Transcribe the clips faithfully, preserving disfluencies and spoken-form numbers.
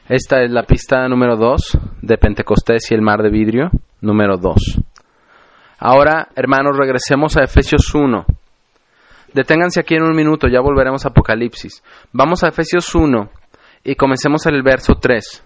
Esta es la pista número dos de Pentecostés y el mar de vidrio, número dos. Ahora, hermanos, regresemos a Efesios uno. Deténganse aquí en un minuto, ya volveremos a Apocalipsis. Vamos a Efesios uno y comencemos en el verso tres.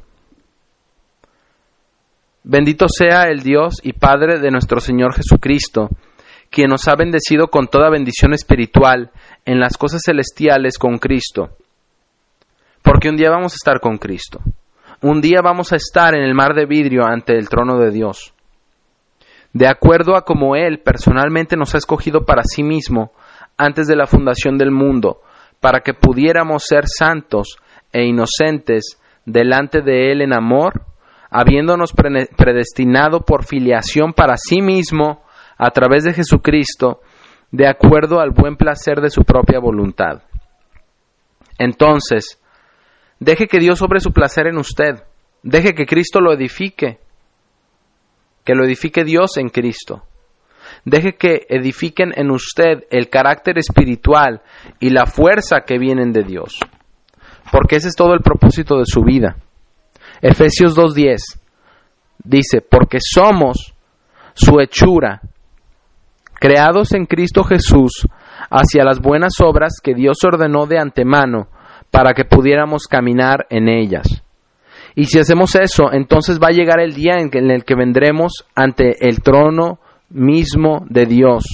Bendito sea el Dios y Padre de nuestro Señor Jesucristo, quien nos ha bendecido con toda bendición espiritual en las cosas celestiales con Cristo. Porque un día vamos a estar con Cristo. Un día vamos a estar en el mar de vidrio ante el trono de Dios. De acuerdo a como Él personalmente nos ha escogido para sí mismo antes de la fundación del mundo, para que pudiéramos ser santos e inocentes delante de Él en amor, habiéndonos predestinado por filiación para sí mismo a través de Jesucristo, de acuerdo al buen placer de su propia voluntad. Entonces, deje que Dios obre su placer en usted. Deje que Cristo lo edifique. Que lo edifique Dios en Cristo. Deje que edifiquen en usted el carácter espiritual y la fuerza que vienen de Dios. Porque ese es todo el propósito de su vida. Efesios dos diez dice, porque somos su hechura, creados en Cristo Jesús hacia las buenas obras que Dios ordenó de antemano para que pudiéramos caminar en ellas. Y si hacemos eso, entonces va a llegar el día en, que, en el que vendremos ante el trono mismo de Dios.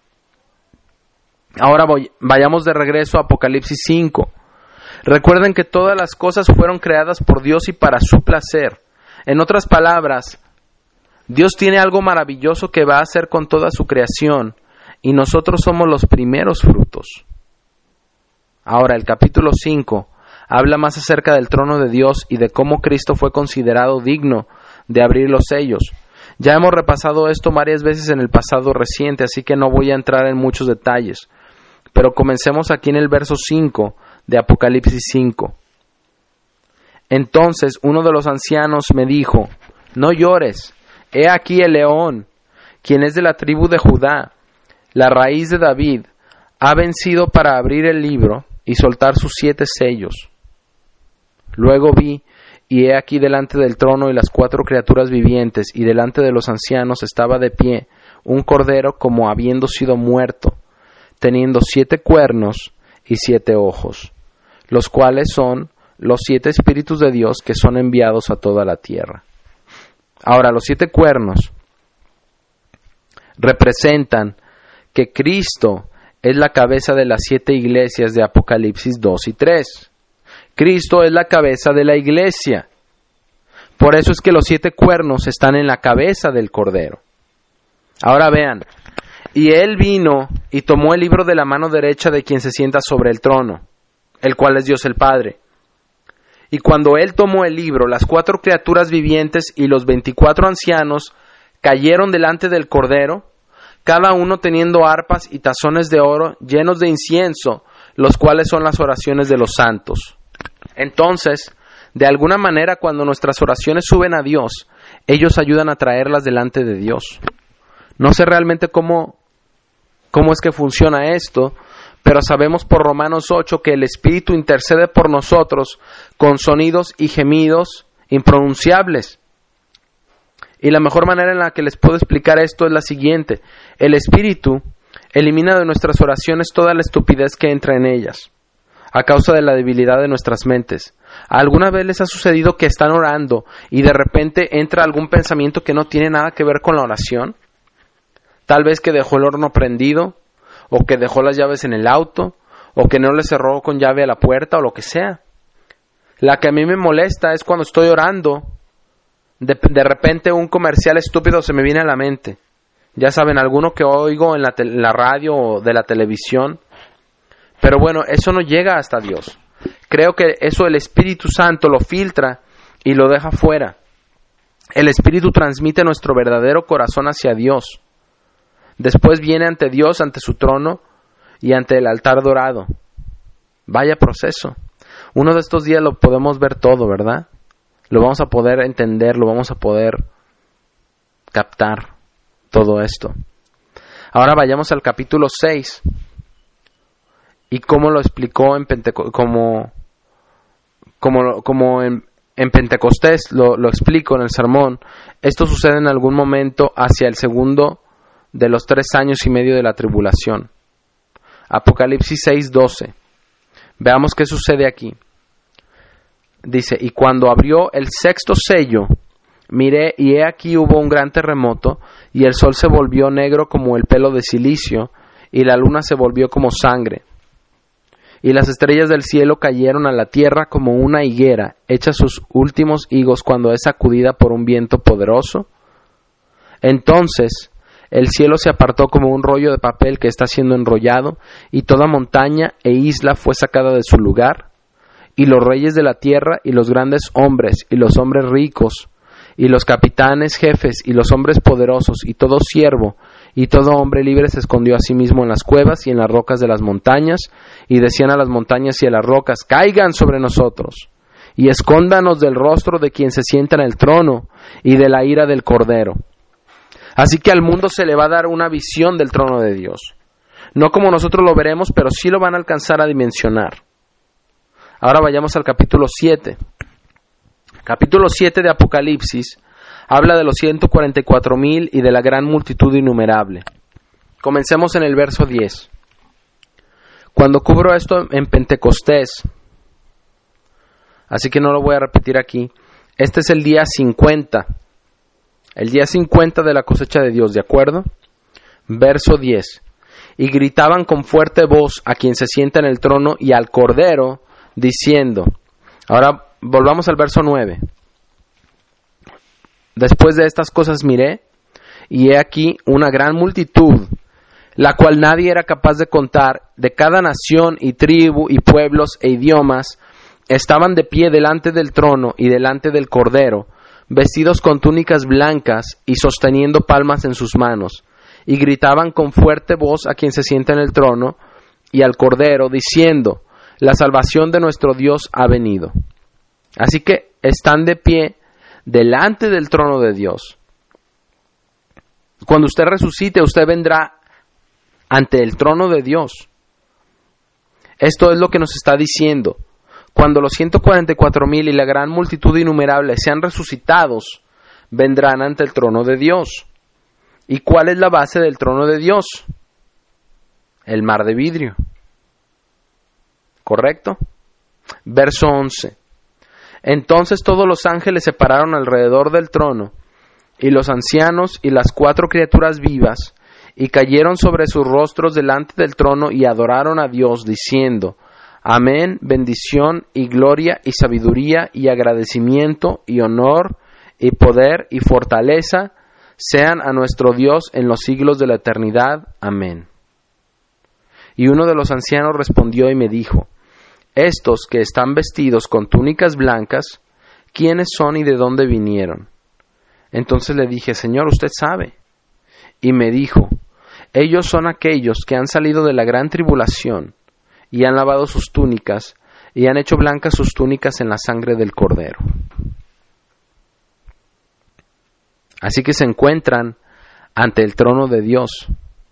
Ahora voy, vayamos de regreso a Apocalipsis cinco. Recuerden que todas las cosas fueron creadas por Dios y para su placer. En otras palabras, Dios tiene algo maravilloso que va a hacer con toda su creación y nosotros somos los primeros frutos. Ahora, el capítulo cinco habla más acerca del trono de Dios y de cómo Cristo fue considerado digno de abrir los sellos. Ya hemos repasado esto varias veces en el pasado reciente, así que no voy a entrar en muchos detalles. Pero comencemos aquí en el verso cinco de Apocalipsis cinco. Entonces uno de los ancianos me dijo, no llores, he aquí el león, quien es de la tribu de Judá, la raíz de David, ha vencido para abrir el libro y soltar sus siete sellos. Luego vi, y he aquí delante del trono y las cuatro criaturas vivientes, y delante de los ancianos estaba de pie un cordero como habiendo sido muerto, teniendo siete cuernos y siete ojos, los cuales son los siete espíritus de Dios que son enviados a toda la tierra. Ahora, los siete cuernos representan que Cristo es la cabeza de las siete iglesias de Apocalipsis dos y tres. Cristo es la cabeza de la iglesia. Por eso es que los siete cuernos están en la cabeza del Cordero. Ahora vean, y él vino y tomó el libro de la mano derecha de quien se sienta sobre el trono, el cual es Dios el Padre. Y cuando él tomó el libro, las cuatro criaturas vivientes y los veinticuatro ancianos cayeron delante del Cordero, cada uno teniendo arpas y tazones de oro llenos de incienso, los cuales son las oraciones de los santos. Entonces, de alguna manera, cuando nuestras oraciones suben a Dios, ellos ayudan a traerlas delante de Dios. No sé realmente cómo, cómo es que funciona esto, pero sabemos por Romanos ocho que el Espíritu intercede por nosotros con sonidos y gemidos impronunciables. Y la mejor manera en la que les puedo explicar esto es la siguiente. El Espíritu elimina de nuestras oraciones toda la estupidez que entra en ellas, a causa de la debilidad de nuestras mentes. ¿Alguna vez les ha sucedido que están orando y de repente entra algún pensamiento que no tiene nada que ver con la oración? Tal vez que dejó el horno prendido, o que dejó las llaves en el auto, o que no le cerró con llave a la puerta, o lo que sea. La que a mí me molesta es cuando estoy orando, de, de repente un comercial estúpido se me viene a la mente. Ya saben, alguno que oigo en la, te- la radio o de la televisión. Pero bueno, eso no llega hasta Dios. Creo que eso el Espíritu Santo lo filtra y lo deja fuera. El Espíritu transmite nuestro verdadero corazón hacia Dios. Después viene ante Dios, ante su trono y ante el altar dorado. Vaya proceso. Uno de estos días lo podemos ver todo, ¿verdad? Lo vamos a poder entender, lo vamos a poder captar todo esto. Ahora vayamos al capítulo seis. Y cómo lo explicó en Penteco- como, como, como en, en Pentecostés, lo, lo explico en el sermón, esto sucede en algún momento hacia el segundo de los tres años y medio de la tribulación. Apocalipsis seis doce. Veamos qué sucede aquí. Dice, y cuando abrió el sexto sello, miré y he aquí hubo un gran terremoto, y el sol se volvió negro como el pelo de silicio, y la luna se volvió como sangre. Y las estrellas del cielo cayeron a la tierra como una higuera, hecha sus últimos higos cuando es sacudida por un viento poderoso. Entonces el cielo se apartó como un rollo de papel que está siendo enrollado, y toda montaña e isla fue sacada de su lugar, y los reyes de la tierra, y los grandes hombres, y los hombres ricos, y los capitanes, jefes, y los hombres poderosos, y todo siervo, y todo hombre libre se escondió a sí mismo en las cuevas y en las rocas de las montañas, y decían a las montañas y a las rocas, caigan sobre nosotros, y escóndanos del rostro de quien se sienta en el trono, y de la ira del Cordero. Así que al mundo se le va a dar una visión del trono de Dios. No como nosotros lo veremos, pero sí lo van a alcanzar a dimensionar. Ahora vayamos al capítulo siete. Capítulo siete de Apocalipsis habla de los ciento cuarenta y cuatro mil y de la gran multitud innumerable. Comencemos en el verso diez. Cuando cubro esto en Pentecostés, así que no lo voy a repetir aquí, este es el día cincuenta. El día cincuenta de la cosecha de Dios, ¿de acuerdo? Verso diez. Y gritaban con fuerte voz a quien se sienta en el trono y al Cordero, diciendo. Ahora volvamos al verso nueve. Después de estas cosas miré, y he aquí una gran multitud, la cual nadie era capaz de contar, de cada nación y tribu y pueblos e idiomas, estaban de pie delante del trono y delante del Cordero, vestidos con túnicas blancas y sosteniendo palmas en sus manos, y gritaban con fuerte voz a quien se sienta en el trono y al Cordero, diciendo, la salvación de nuestro Dios ha venido. Así que están de pie delante del trono de Dios. Cuando usted resucite, usted vendrá ante el trono de Dios. Esto es lo que nos está diciendo. Cuando los ciento cuarenta y cuatro mil y la gran multitud innumerable sean resucitados, vendrán ante el trono de Dios. ¿Y cuál es la base del trono de Dios? El mar de vidrio. ¿Correcto? Verso once. Entonces todos los ángeles se pararon alrededor del trono, y los ancianos y las cuatro criaturas vivas, y cayeron sobre sus rostros delante del trono y adoraron a Dios, diciendo, amén, bendición y gloria y sabiduría y agradecimiento y honor y poder y fortaleza sean a nuestro Dios en los siglos de la eternidad. Amén. Y uno de los ancianos respondió y me dijo, estos que están vestidos con túnicas blancas, ¿quiénes son y de dónde vinieron? Entonces le dije, Señor, usted sabe. Y me dijo, ellos son aquellos que han salido de la gran tribulación, y han lavado sus túnicas, y han hecho blancas sus túnicas en la sangre del Cordero. Así que se encuentran ante el trono de Dios.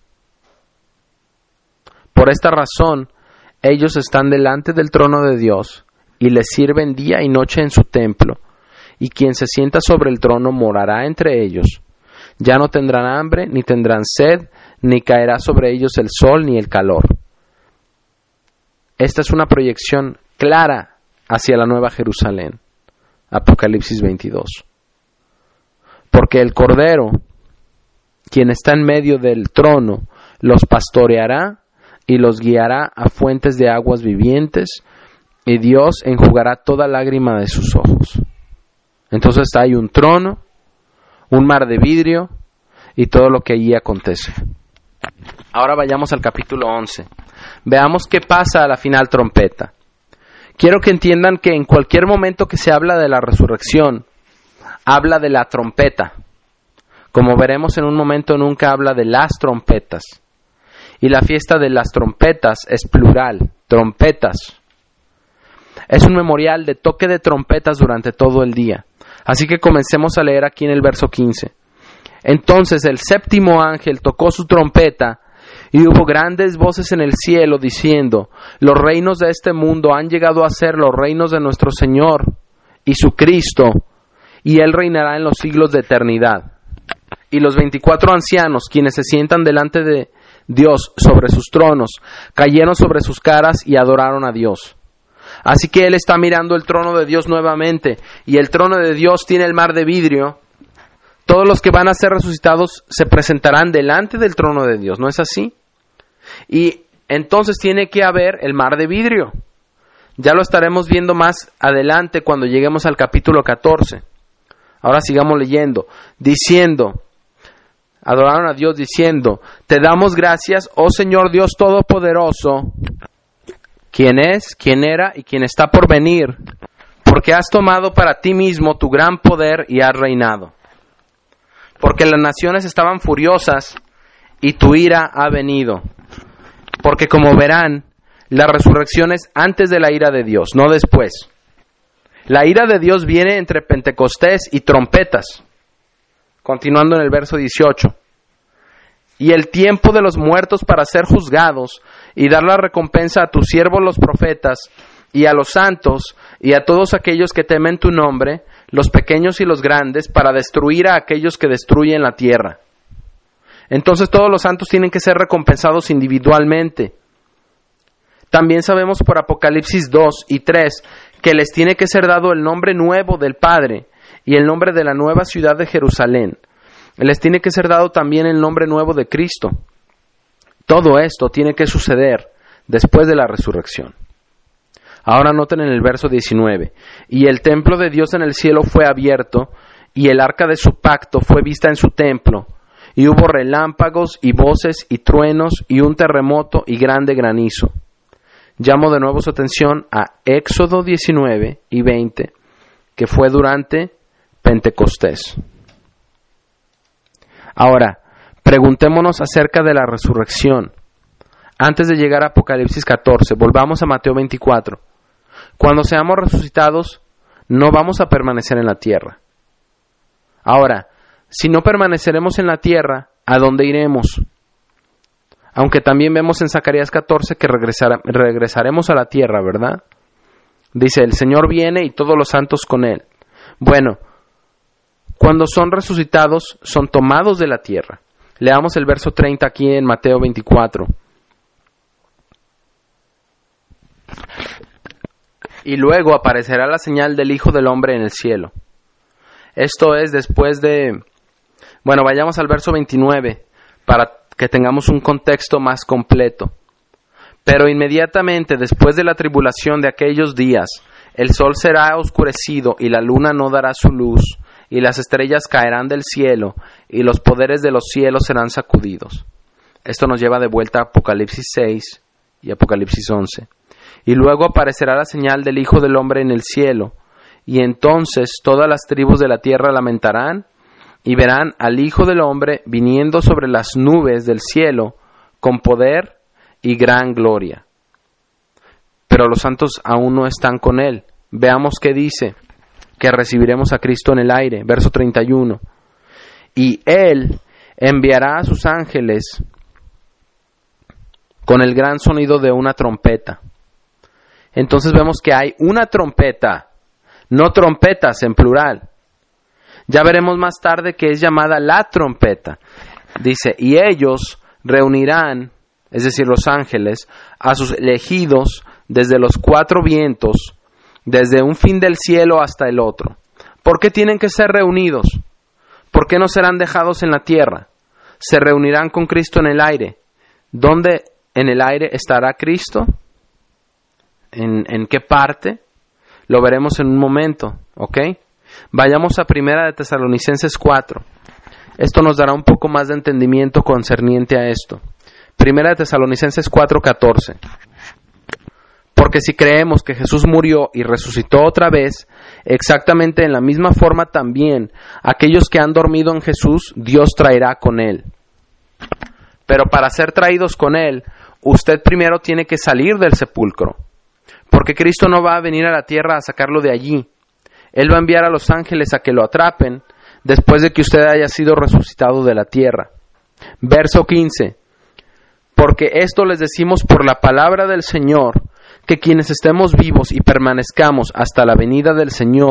Por esta razón, ellos están delante del trono de Dios, y les sirven día y noche en su templo, y quien se sienta sobre el trono morará entre ellos. Ya no tendrán hambre, ni tendrán sed, ni caerá sobre ellos el sol ni el calor. Esta es una proyección clara hacia la Nueva Jerusalén. Apocalipsis veintidós. Porque el Cordero, quien está en medio del trono, los pastoreará y los guiará a fuentes de aguas vivientes, y Dios enjugará toda lágrima de sus ojos. Entonces hay un trono, un mar de vidrio y todo lo que allí acontece. Ahora vayamos al capítulo once. Veamos qué pasa a la final trompeta. Quiero que entiendan que en cualquier momento que se habla de la resurrección, habla de la trompeta. Como veremos en un momento, nunca habla de las trompetas. Y la fiesta de las trompetas es plural, trompetas. Es un memorial de toque de trompetas durante todo el día. Así que comencemos a leer aquí en el verso quince. Entonces el séptimo ángel tocó su trompeta, y hubo grandes voces en el cielo diciendo, los reinos de este mundo han llegado a ser los reinos de nuestro Señor y su Cristo, y Él reinará en los siglos de eternidad. Y los veinticuatro ancianos, quienes se sientan delante de Dios sobre sus tronos, cayeron sobre sus caras y adoraron a Dios. Así que Él está mirando el trono de Dios nuevamente, y el trono de Dios tiene el mar de vidrio. Todos los que van a ser resucitados se presentarán delante del trono de Dios, ¿no es así? Y entonces tiene que haber el mar de vidrio. Ya lo estaremos viendo más adelante cuando lleguemos al capítulo catorce. Ahora sigamos leyendo, diciendo, adoraron a Dios diciendo, te damos gracias, oh Señor Dios Todopoderoso, quien es, quien era y quien está por venir, porque has tomado para ti mismo tu gran poder y has reinado. Porque las naciones estaban furiosas y tu ira ha venido. Porque como verán, la resurrección es antes de la ira de Dios, no después. La ira de Dios viene entre Pentecostés y trompetas. Continuando en el verso dieciocho. Y el tiempo de los muertos para ser juzgados y dar la recompensa a tus siervos los profetas y a los santos y a todos aquellos que temen tu nombre, los pequeños y los grandes, para destruir a aquellos que destruyen la tierra. Entonces todos los santos tienen que ser recompensados individualmente. También sabemos por Apocalipsis dos y tres que les tiene que ser dado el nombre nuevo del Padre y el nombre de la nueva ciudad de Jerusalén. Les tiene que ser dado también el nombre nuevo de Cristo. Todo esto tiene que suceder después de la resurrección. Ahora noten en el verso diecinueve. Y el templo de Dios en el cielo fue abierto, y el arca de su pacto fue vista en su templo. Y hubo relámpagos y voces y truenos y un terremoto y grande granizo. Llamo de nuevo su atención a Éxodo diecinueve y veinte, que fue durante Pentecostés. Ahora, preguntémonos acerca de la resurrección. Antes de llegar a Apocalipsis catorce, volvamos a Mateo veinticuatro. Cuando seamos resucitados, no vamos a permanecer en la tierra. Ahora, si no permaneceremos en la tierra, ¿a dónde iremos? Aunque también vemos en Zacarías catorce que regresar, regresaremos a la tierra, ¿verdad? Dice, el Señor viene y todos los santos con Él. Bueno, cuando son resucitados, son tomados de la tierra. Leamos el verso treinta aquí en Mateo veinticuatro. Y luego aparecerá la señal del Hijo del Hombre en el cielo. Esto es después de... Bueno, vayamos al verso veintinueve para que tengamos un contexto más completo. Pero inmediatamente después de la tribulación de aquellos días, el sol será oscurecido y la luna no dará su luz, y las estrellas caerán del cielo, y los poderes de los cielos serán sacudidos. Esto nos lleva de vuelta a Apocalipsis seis y Apocalipsis once. Y luego aparecerá la señal del Hijo del Hombre en el cielo, y entonces todas las tribus de la tierra lamentarán, y verán al Hijo del Hombre viniendo sobre las nubes del cielo, con poder y gran gloria. Pero los santos aún no están con Él. Veamos qué dice, que recibiremos a Cristo en el aire. Verso treinta y uno. Y Él enviará a sus ángeles con el gran sonido de una trompeta. Entonces vemos que hay una trompeta, no trompetas en plural. Ya veremos más tarde que es llamada la trompeta. Dice, y ellos reunirán, es decir, los ángeles, a sus elegidos desde los cuatro vientos, desde un fin del cielo hasta el otro. ¿Por qué tienen que ser reunidos? ¿Por qué no serán dejados en la tierra? Se reunirán con Cristo en el aire. ¿Dónde en el aire estará Cristo? ¿En, en qué parte? Lo veremos en un momento, ¿ok? Vayamos a Primera de Tesalonicenses cuatro. Esto nos dará un poco más de entendimiento concerniente a esto. Primera de Tesalonicenses cuatro catorce. Porque si creemos que Jesús murió y resucitó otra vez, exactamente en la misma forma también, aquellos que han dormido en Jesús, Dios traerá con Él. Pero para ser traídos con Él, usted primero tiene que salir del sepulcro. Porque Cristo no va a venir a la tierra a sacarlo de allí. Él va a enviar a los ángeles a que lo atrapen después de que usted haya sido resucitado de la tierra. Verso quince. Porque esto les decimos por la palabra del Señor, que quienes estemos vivos y permanezcamos hasta la venida del Señor,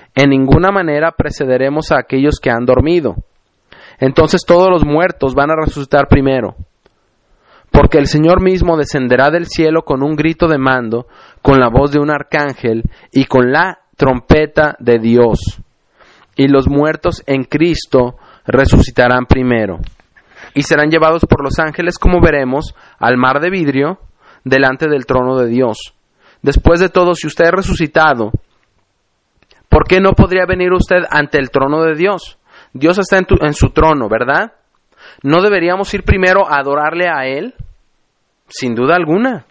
En ninguna manera precederemos a aquellos que han dormido. Entonces todos los muertos van a resucitar primero. Porque el Señor mismo descenderá del cielo con un grito de mando, con la voz de un arcángel y con la trompeta de Dios. Y los muertos en Cristo resucitarán primero. Y serán llevados por los ángeles, como veremos, al mar de vidrio, delante del trono de Dios. Después de todo, si usted es resucitado, ¿por qué no podría venir usted ante el trono de Dios? Dios está en, tu, en su trono, ¿verdad? ¿No deberíamos ir primero a adorarle a Él? Sin duda alguna.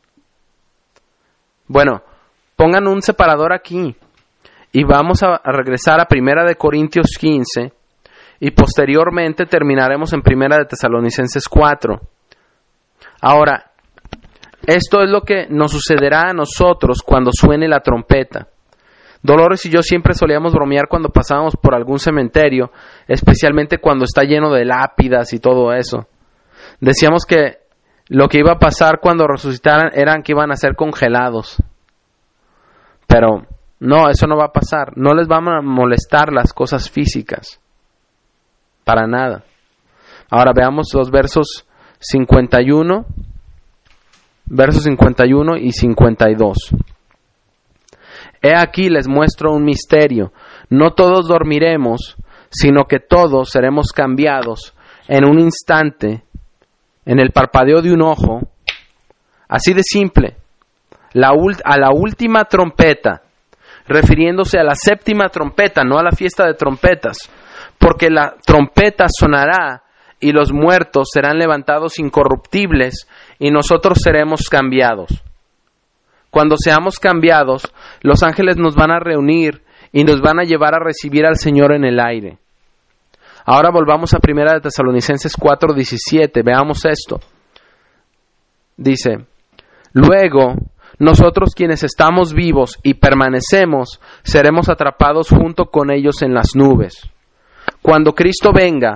Bueno, pongan un separador aquí y vamos a, a regresar a Primera de Corintios quince y posteriormente terminaremos en Primera de Tesalonicenses cuatro. Ahora, esto es lo que nos sucederá a nosotros cuando suene la trompeta. Dolores y yo siempre solíamos bromear cuando pasábamos por algún cementerio, especialmente cuando está lleno de lápidas y todo eso. Decíamos que lo que iba a pasar cuando resucitaran eran que iban a ser congelados. Pero no, eso no va a pasar. No les van a molestar las cosas físicas. Para nada. Ahora veamos los versos cincuenta y uno, versos cincuenta y uno y cincuenta y dos. He aquí les muestro un misterio. No todos dormiremos, sino que todos seremos cambiados en un instante, en el parpadeo de un ojo. Así de simple. La ult- a la última trompeta, refiriéndose a la séptima trompeta, no a la fiesta de trompetas, porque la trompeta sonará y los muertos serán levantados incorruptibles y nosotros seremos cambiados. Cuando seamos cambiados, los ángeles nos van a reunir y nos van a llevar a recibir al Señor en el aire. Ahora volvamos a Primera de Tesalonicenses cuatro diecisiete. Veamos esto. Dice: luego, nosotros quienes estamos vivos y permanecemos, seremos atrapados junto con ellos en las nubes. Cuando Cristo venga,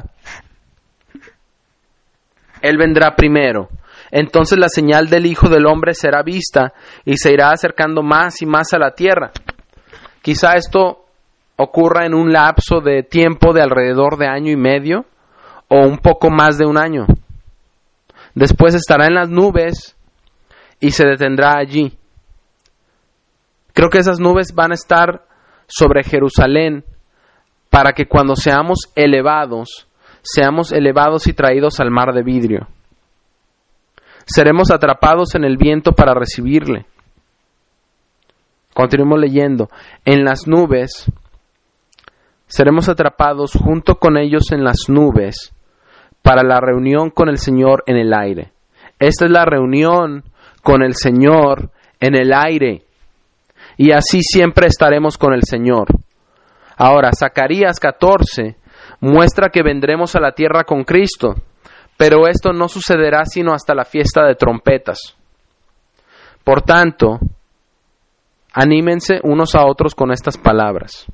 Él vendrá primero. Entonces la señal del Hijo del Hombre será vista y se irá acercando más y más a la tierra. Quizá esto ocurra en un lapso de tiempo de alrededor de año y medio o un poco más de un año. Después estará en las nubes y se detendrá allí. Creo que esas nubes van a estar sobre Jerusalén para que cuando seamos elevados, seamos elevados y traídos al mar de vidrio. Seremos atrapados en el viento para recibirle. Continuemos leyendo. En las nubes, seremos atrapados junto con ellos en las nubes para la reunión con el Señor en el aire. Esta es la reunión con el Señor en el aire. Y así siempre estaremos con el Señor. Ahora, Zacarías catorce muestra que vendremos a la tierra con Cristo. Pero esto no sucederá sino hasta la fiesta de trompetas. Por tanto, anímense unos a otros con estas palabras.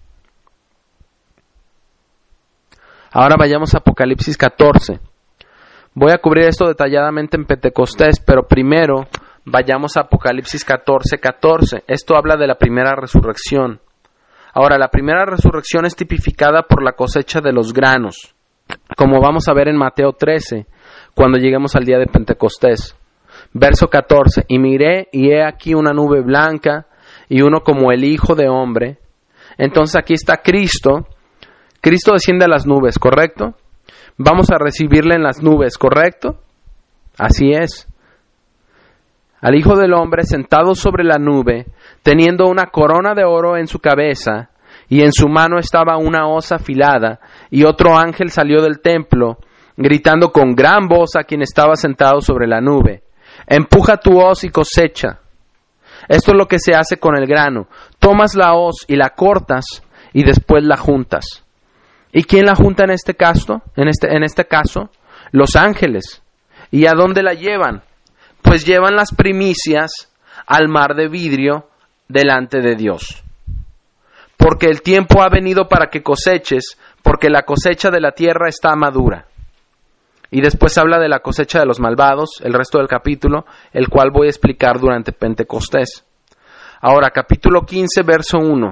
Ahora vayamos a Apocalipsis catorce. Voy a cubrir esto detalladamente en Pentecostés, pero primero vayamos a Apocalipsis catorce catorce. Esto habla de la primera resurrección. Ahora, la primera resurrección es tipificada por la cosecha de los granos, como vamos a ver en Mateo trece, cuando lleguemos al día de Pentecostés. Verso catorce. Y miré, y he aquí una nube blanca, y uno como el Hijo de Hombre. Entonces aquí está Cristo. Cristo desciende a las nubes, ¿correcto? Vamos a recibirle en las nubes, ¿correcto? Así es. Al Hijo del Hombre sentado sobre la nube, teniendo una corona de oro en su cabeza, y en su mano estaba una hoz afilada, y otro ángel salió del templo, gritando con gran voz a quien estaba sentado sobre la nube: empuja tu hoz y cosecha. Esto es lo que se hace con el grano. Tomas la hoz y la cortas, y después la juntas. ¿Y quién la junta en este caso? En este, en este caso, los ángeles. ¿Y a dónde la llevan? Pues llevan las primicias al mar de vidrio delante de Dios. Porque el tiempo ha venido para que coseches, porque la cosecha de la tierra está madura. Y después habla de la cosecha de los malvados, el resto del capítulo, el cual voy a explicar durante Pentecostés. Ahora, capítulo quince, verso uno.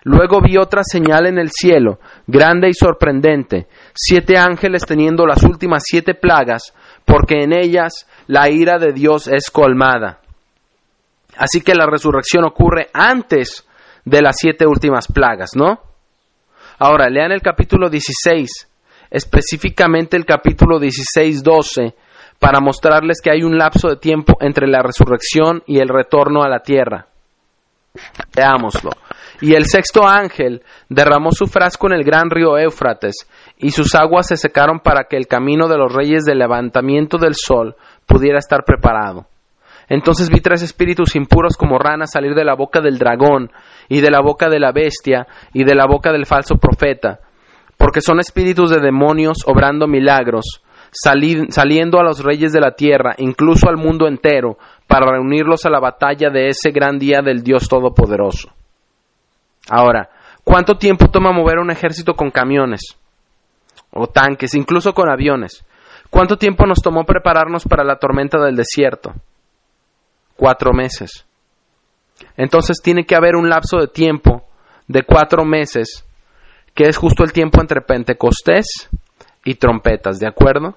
Luego vi otra señal en el cielo, grande y sorprendente, siete ángeles teniendo las últimas siete plagas, porque en ellas la ira de Dios es colmada. Así que la resurrección ocurre antes de las siete últimas plagas, ¿no? Ahora, lean el capítulo dieciséis, específicamente el capítulo dieciséis doce, para mostrarles que hay un lapso de tiempo entre la resurrección y el retorno a la tierra. Veámoslo. Y el sexto ángel derramó su frasco en el gran río Éufrates, y sus aguas se secaron para que el camino de los reyes del levantamiento del sol pudiera estar preparado. Entonces vi tres espíritus impuros como ranas salir de la boca del dragón, y de la boca de la bestia, y de la boca del falso profeta, porque son espíritus de demonios obrando milagros, sali- saliendo a los reyes de la tierra, incluso al mundo entero, para reunirlos a la batalla de ese gran día del Dios Todopoderoso. Ahora, ¿cuánto tiempo toma mover un ejército con camiones o tanques, incluso con aviones? ¿Cuánto tiempo nos tomó prepararnos para la tormenta del desierto? Cuatro meses. Entonces tiene que haber un lapso de tiempo de cuatro meses, que es justo el tiempo entre Pentecostés y trompetas, ¿de acuerdo?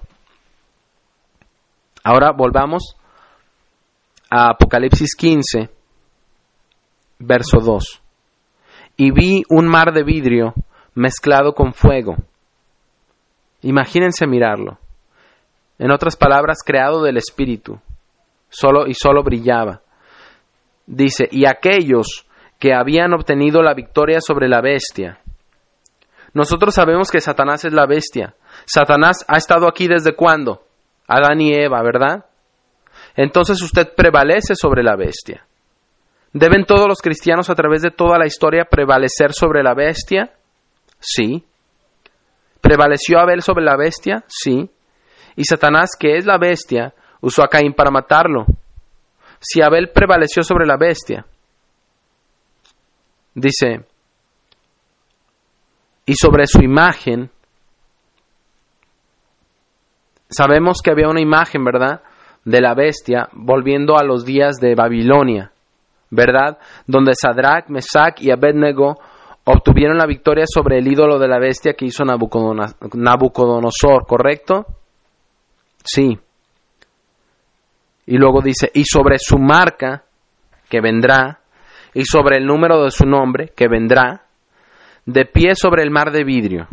Ahora volvamos a Apocalipsis quince, verso dos. Y vi un mar de vidrio mezclado con fuego. Imagínense mirarlo. En otras palabras, creado del Espíritu. Solo y solo brillaba. Dice, y aquellos que habían obtenido la victoria sobre la bestia. Nosotros sabemos que Satanás es la bestia. Satanás ha estado aquí ¿desde cuándo? Adán y Eva, ¿verdad? Entonces usted prevalece sobre la bestia. ¿Deben todos los cristianos a través de toda la historia prevalecer sobre la bestia? Sí. ¿Prevaleció Abel sobre la bestia? Sí. Y Satanás, que es la bestia, usó a Caín para matarlo. Si Abel prevaleció sobre la bestia, dice, y sobre su imagen, sabemos que había una imagen, ¿verdad?, de la bestia, volviendo a los días de Babilonia, ¿verdad?, donde Sadrach, Mesach y Abednego obtuvieron la victoria sobre el ídolo de la bestia que hizo Nabucodonosor, ¿correcto? Sí. Y luego dice, y sobre su marca, que vendrá, y sobre el número de su nombre, que vendrá, de pie sobre el mar de vidrio.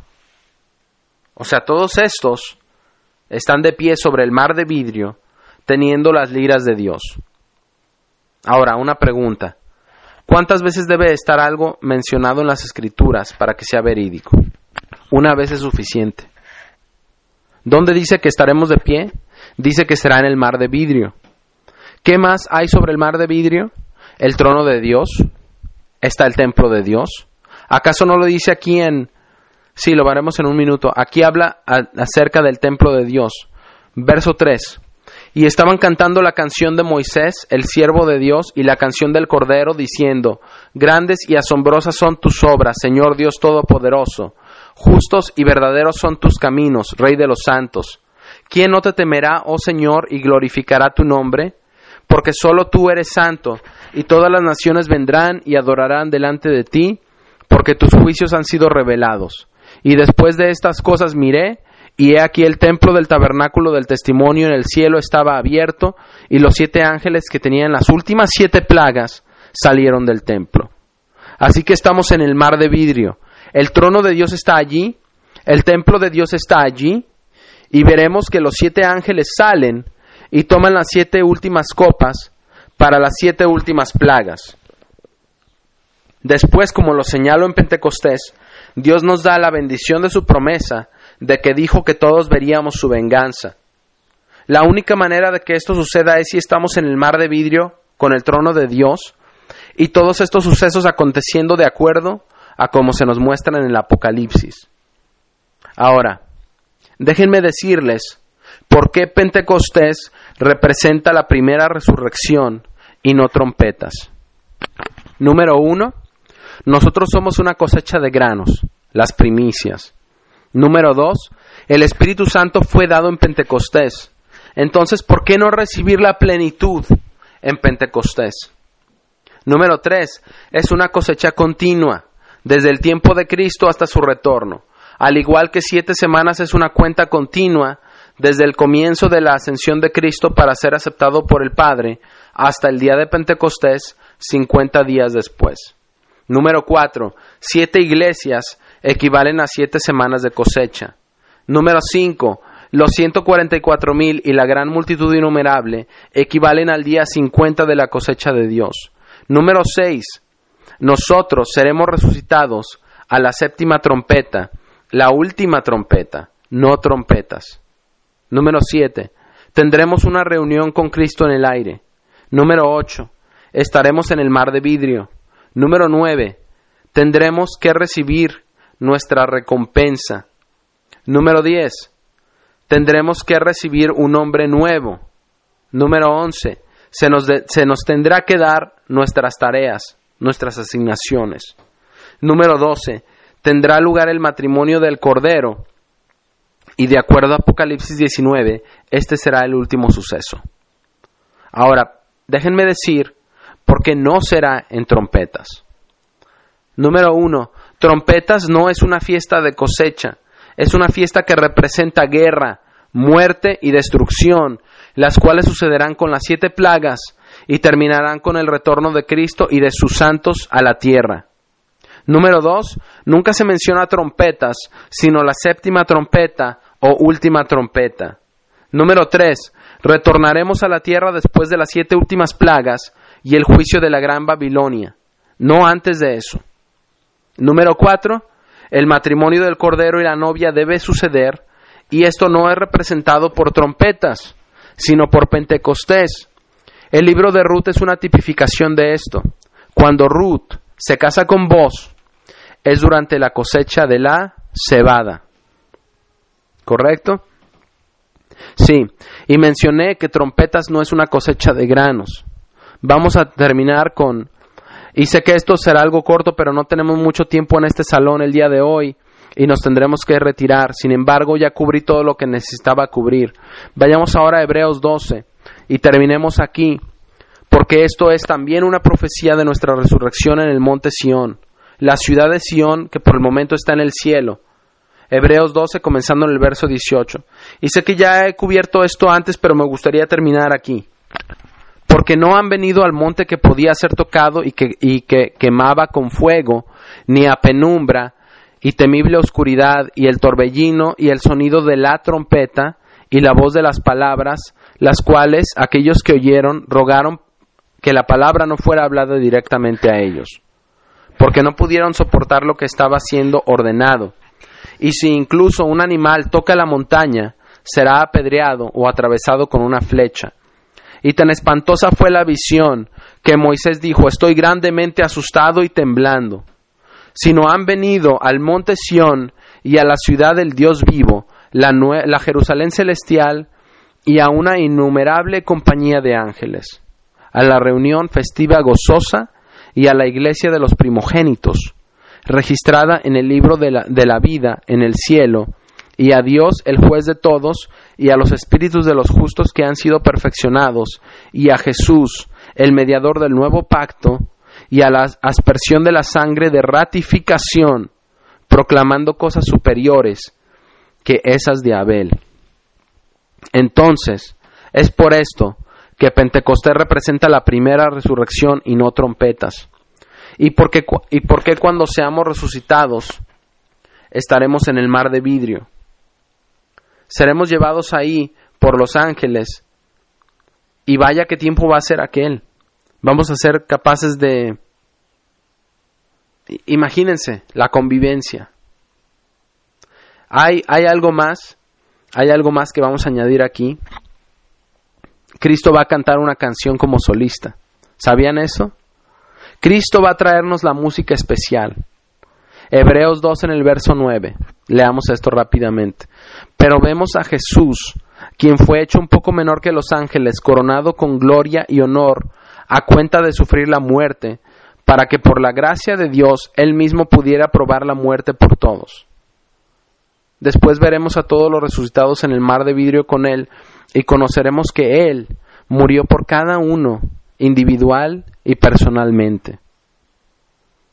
O sea, todos estos están de pie sobre el mar de vidrio, teniendo las liras de Dios. Ahora, una pregunta. ¿Cuántas veces debe estar algo mencionado en las Escrituras para que sea verídico? Una vez es suficiente. ¿Dónde dice que estaremos de pie? Dice que será en el mar de vidrio. ¿Qué más hay sobre el mar de vidrio? El trono de Dios. Está el templo de Dios. ¿Acaso no lo dice aquí en... Sí, lo veremos en un minuto. Aquí habla a, acerca del templo de Dios. Verso tres. Y estaban cantando la canción de Moisés, el siervo de Dios, y la canción del Cordero, diciendo, grandes y asombrosas son tus obras, Señor Dios Todopoderoso. Justos y verdaderos son tus caminos, Rey de los santos. ¿Quién no te temerá, oh Señor, y glorificará tu nombre? Porque solo tú eres santo, y todas las naciones vendrán y adorarán delante de ti, porque tus juicios han sido revelados. Y después de estas cosas miré, y he aquí el templo del tabernáculo del testimonio en el cielo estaba abierto, y los siete ángeles que tenían las últimas siete plagas salieron del templo. Así que estamos en el mar de vidrio. El trono de Dios está allí, el templo de Dios está allí, y veremos que los siete ángeles salen y toman las siete últimas copas para las siete últimas plagas. Después, como lo señalo en Pentecostés, Dios nos da la bendición de su promesa de que dijo que todos veríamos su venganza. La única manera de que esto suceda es si estamos en el mar de vidrio con el trono de Dios y todos estos sucesos aconteciendo de acuerdo a como se nos muestran en el Apocalipsis. Ahora, déjenme decirles por qué Pentecostés representa la primera resurrección y no trompetas. Número uno, nosotros somos una cosecha de granos, las primicias. Número dos, el Espíritu Santo fue dado en Pentecostés. Entonces, ¿por qué no recibir la plenitud en Pentecostés? Número tres, es una cosecha continua. desde el tiempo de Cristo hasta su retorno. Al igual que siete semanas es una cuenta continua, desde el comienzo de la ascensión de Cristo para ser aceptado por el Padre, hasta el día de Pentecostés, cincuenta días después. Número cuatro. Siete iglesias equivalen a siete semanas de cosecha. Número cinco. Los ciento cuarenta y cuatro mil y la gran multitud innumerable equivalen al día cincuenta de la cosecha de Dios. Número seis. Nosotros seremos resucitados a la séptima trompeta, la última trompeta, no trompetas. Número siete. Tendremos una reunión con Cristo en el aire. Número ocho. Estaremos en el mar de vidrio. Número nueve. Tendremos que recibir nuestra recompensa. Número diez. Tendremos que recibir un nombre nuevo. Número once. Se nos, de, se nos tendrá que dar nuestras tareas, nuestras asignaciones. Número doce. Tendrá lugar el matrimonio del Cordero. Y de acuerdo a Apocalipsis diecinueve, este será el último suceso. Ahora, déjenme decir por qué no será en trompetas. Número uno, trompetas no es una fiesta de cosecha, es una fiesta que representa guerra, muerte y destrucción, las cuales sucederán con las siete plagas y terminarán con el retorno de Cristo y de sus santos a la tierra. Número dos, nunca se menciona trompetas, sino la séptima trompeta o última trompeta. Número tres, retornaremos a la tierra después de las siete últimas plagas y el juicio de la gran Babilonia, no antes de eso. Número cuatro, el matrimonio del Cordero y la novia debe suceder, y esto no es representado por trompetas, sino por Pentecostés. El libro de Ruth es una tipificación de esto. Cuando Ruth se casa con Boaz, es durante la cosecha de la cebada. ¿Correcto? Sí, y mencioné que trompetas no es una cosecha de granos. Vamos a terminar con... Y sé que esto será algo corto, pero no tenemos mucho tiempo en este salón el día de hoy y nos tendremos que retirar. Sin embargo, ya cubrí todo lo que necesitaba cubrir. Vayamos ahora a Hebreos doce y terminemos aquí, porque esto es también una profecía de nuestra resurrección en el monte Sión, la ciudad de Sión que por el momento está en el cielo. Hebreos doce, comenzando en el verso dieciocho. Y sé que ya he cubierto esto antes, pero me gustaría terminar aquí. Porque no han venido al monte que podía ser tocado y que, y que quemaba con fuego, ni a penumbra y temible oscuridad, y el torbellino y el sonido de la trompeta y la voz de las palabras, las cuales aquellos que oyeron rogaron que la palabra no fuera hablada directamente a ellos, porque no pudieron soportar lo que estaba siendo ordenado. Y si incluso un animal toca la montaña, será apedreado o atravesado con una flecha. Y tan espantosa fue la visión que Moisés dijo: estoy grandemente asustado y temblando. Sino han venido al monte Sión y a la ciudad del Dios vivo, la, nue- la Jerusalén celestial, y a una innumerable compañía de ángeles, a la reunión festiva gozosa y a la iglesia de los primogénitos, registrada en el libro de la, de la vida en el cielo, y a Dios el juez de todos, y a los espíritus de los justos que han sido perfeccionados, y a Jesús, el mediador del nuevo pacto, y a la aspersión de la sangre de ratificación, proclamando cosas superiores que esas de Abel. Entonces, es por esto que Pentecostés representa la primera resurrección y no trompetas. ¿Y por qué, y por qué cuando seamos resucitados estaremos en el mar de vidrio? Seremos llevados ahí por los ángeles, y vaya qué tiempo va a ser aquel. Vamos a ser capaces de... Imagínense la convivencia. Hay, hay algo más, hay algo más que vamos a añadir aquí. Cristo va a cantar una canción como solista. ¿Sabían eso? Cristo va a traernos la música especial. Hebreos dos en el verso nueve. Leamos esto rápidamente. Pero vemos a Jesús, quien fue hecho un poco menor que los ángeles, coronado con gloria y honor, a cuenta de sufrir la muerte, para que por la gracia de Dios Él mismo pudiera probar la muerte por todos. Después veremos a todos los resucitados en el mar de vidrio con Él, y conoceremos que Él murió por cada uno, individual y personalmente.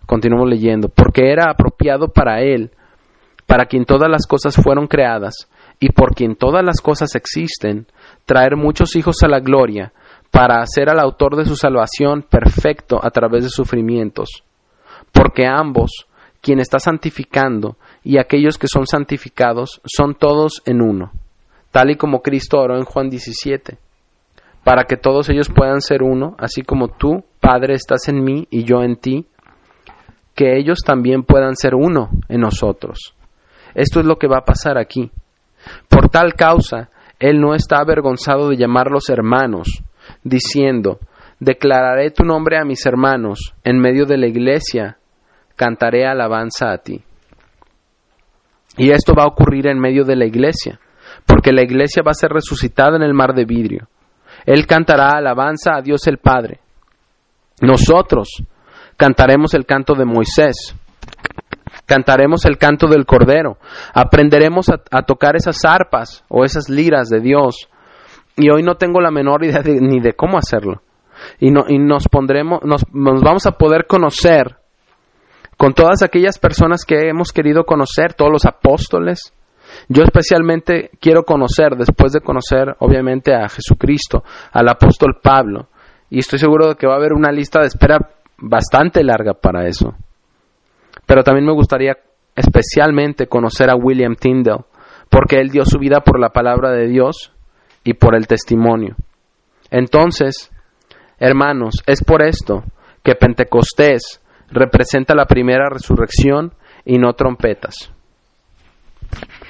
continuamos leyendo, porque era apropiado para Él, para quien todas las cosas fueron creadas, y por quien todas las cosas existen, traer muchos hijos a la gloria, para hacer al autor de su salvación perfecto a través de sufrimientos. Porque ambos, quien está santificando y aquellos que son santificados, son todos en uno, tal y como Cristo oró en Juan diecisiete, para que todos ellos puedan ser uno, así como tú, Padre, estás en mí y yo en ti, que ellos también puedan ser uno en nosotros. Esto es lo que va a pasar aquí. Por tal causa, Él no está avergonzado de llamarlos hermanos, diciendo, declararé tu nombre a mis hermanos, en medio de la iglesia, cantaré alabanza a ti. Y esto va a ocurrir en medio de la iglesia, porque la iglesia va a ser resucitada en el mar de vidrio. Él cantará alabanza a Dios el Padre. Nosotros cantaremos el canto de Moisés. Cantaremos el canto del Cordero, aprenderemos a, a tocar esas arpas o esas liras de Dios, y hoy no tengo la menor idea de, ni de cómo hacerlo, y, no, y nos pondremos, nos, nos vamos a poder conocer con todas aquellas personas que hemos querido conocer, todos los apóstoles. Yo especialmente quiero conocer, después de conocer obviamente a Jesucristo, al apóstol Pablo, y estoy seguro de que va a haber una lista de espera bastante larga para eso. Pero también me gustaría especialmente conocer a William Tyndale, porque él dio su vida por la palabra de Dios y por el testimonio. Entonces, hermanos, es por esto que Pentecostés representa la primera resurrección y no trompetas.